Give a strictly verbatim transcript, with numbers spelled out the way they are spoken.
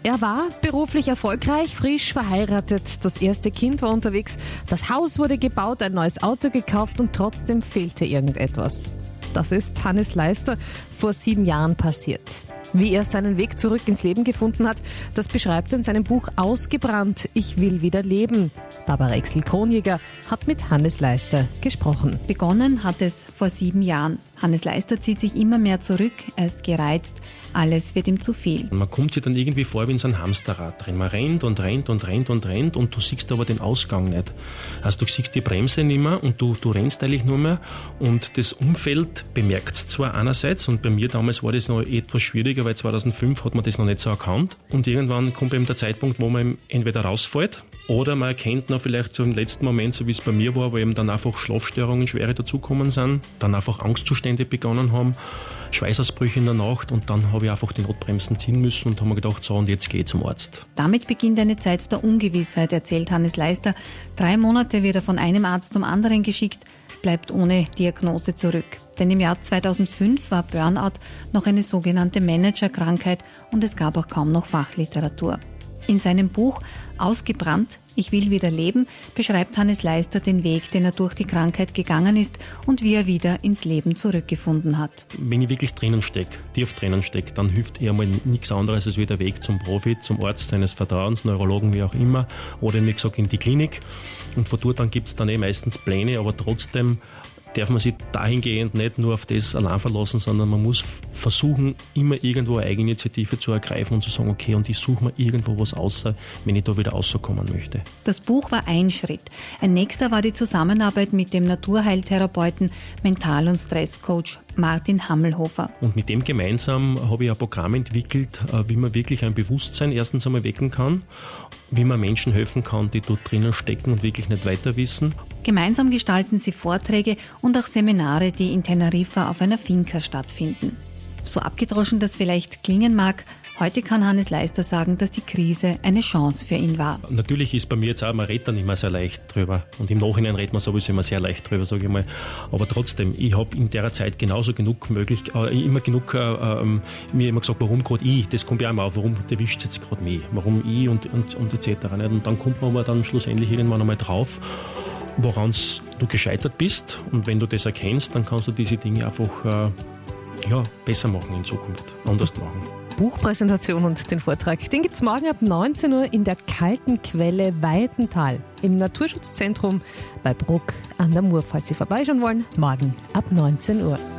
Er war beruflich erfolgreich, frisch verheiratet, das erste Kind war unterwegs, das Haus wurde gebaut, ein neues Auto gekauft und trotzdem fehlte irgendetwas. Das ist Hannes Leister vor sieben Jahren passiert. Wie er seinen Weg zurück ins Leben gefunden hat, das beschreibt er in seinem Buch Ausgebrannt, ich will wieder leben. Barbara Exl-Kronjäger hat mit Hannes Leister gesprochen. Begonnen hat es vor sieben Jahren. Hannes Leister zieht sich immer mehr zurück, er ist gereizt, alles wird ihm zu viel. Man kommt sich dann irgendwie vor wie in so ein Hamsterrad drin. Man rennt und rennt und rennt und rennt und du siehst aber den Ausgang nicht. Also du siehst die Bremse nicht mehr und du, du rennst eigentlich nur mehr und das Umfeld bemerkt es zwar einerseits und bei mir damals war das noch etwas schwieriger, weil zweitausendfünf hat man das noch nicht so erkannt und irgendwann kommt eben der Zeitpunkt, wo man entweder rausfällt oder man erkennt noch vielleicht so im letzten Moment, so wie es bei mir war, wo eben dann einfach Schlafstörungen, schwere dazukommen sind, dann einfach Angstzustände begonnen haben, Schweißausbrüche in der Nacht und dann habe ich einfach die Notbremsen ziehen müssen und habe mir gedacht, so und jetzt gehe ich zum Arzt. Damit beginnt eine Zeit der Ungewissheit, erzählt Hannes Leister. Drei Monate wird er von einem Arzt zum anderen geschickt, bleibt ohne Diagnose zurück. Denn im Jahr zweitausendfünf war Burnout noch eine sogenannte Managerkrankheit und es gab auch kaum noch Fachliteratur. In seinem Buch Ausgebrannt, ich will wieder leben, beschreibt Hannes Leister den Weg, den er durch die Krankheit gegangen ist und wie er wieder ins Leben zurückgefunden hat. Wenn ich wirklich drinnen stecke, tief drinnen stecke, dann hilft eher mal nichts anderes als wieder der Weg zum Profi, zum Arzt seines Vertrauens, Neurologen, wie auch immer, oder wie gesagt in die Klinik. Und von dort dann gibt es dann eh meistens Pläne, aber trotzdem darf man sich dahingehend nicht nur auf das allein verlassen, sondern man muss versuchen, immer irgendwo eine Eigeninitiative zu ergreifen und zu sagen, okay, und ich suche mir irgendwo was außer, wenn ich da wieder rauskommen möchte. Das Buch war ein Schritt. Ein nächster war die Zusammenarbeit mit dem Naturheiltherapeuten, Mental- und Stresscoach Martin Hammelhofer. Und mit dem gemeinsam habe ich ein Programm entwickelt, wie man wirklich ein Bewusstsein erstens einmal wecken kann, wie man Menschen helfen kann, die dort drinnen stecken und wirklich nicht weiter wissen. Gemeinsam gestalten sie Vorträge und auch Seminare, die in Teneriffa auf einer Finca stattfinden. So abgedroschen das vielleicht klingen mag, heute kann Hannes Leister sagen, dass die Krise eine Chance für ihn war. Natürlich ist bei mir jetzt auch, man redet dann immer sehr leicht drüber. Und im Nachhinein redet man sowieso immer sehr leicht drüber, sage ich mal. Aber trotzdem, ich habe in der Zeit genauso genug möglich, äh, immer genug äh, äh, mir immer gesagt, warum gerade ich? Das kommt ja auch immer auf, warum erwischt es jetzt gerade mich? Warum ich und, und, und et cetera. Und dann kommt man aber dann schlussendlich irgendwann einmal drauf, woran du gescheitert bist. Und wenn du das erkennst, dann kannst du diese Dinge einfach äh, ja, besser machen in Zukunft, anders machen. Buchpräsentation und den Vortrag, den gibt's morgen ab neunzehn Uhr in der Kalten Quelle Weidental im Naturschutzzentrum bei Bruck an der Mur. Falls Sie vorbeischauen wollen, morgen ab neunzehn Uhr.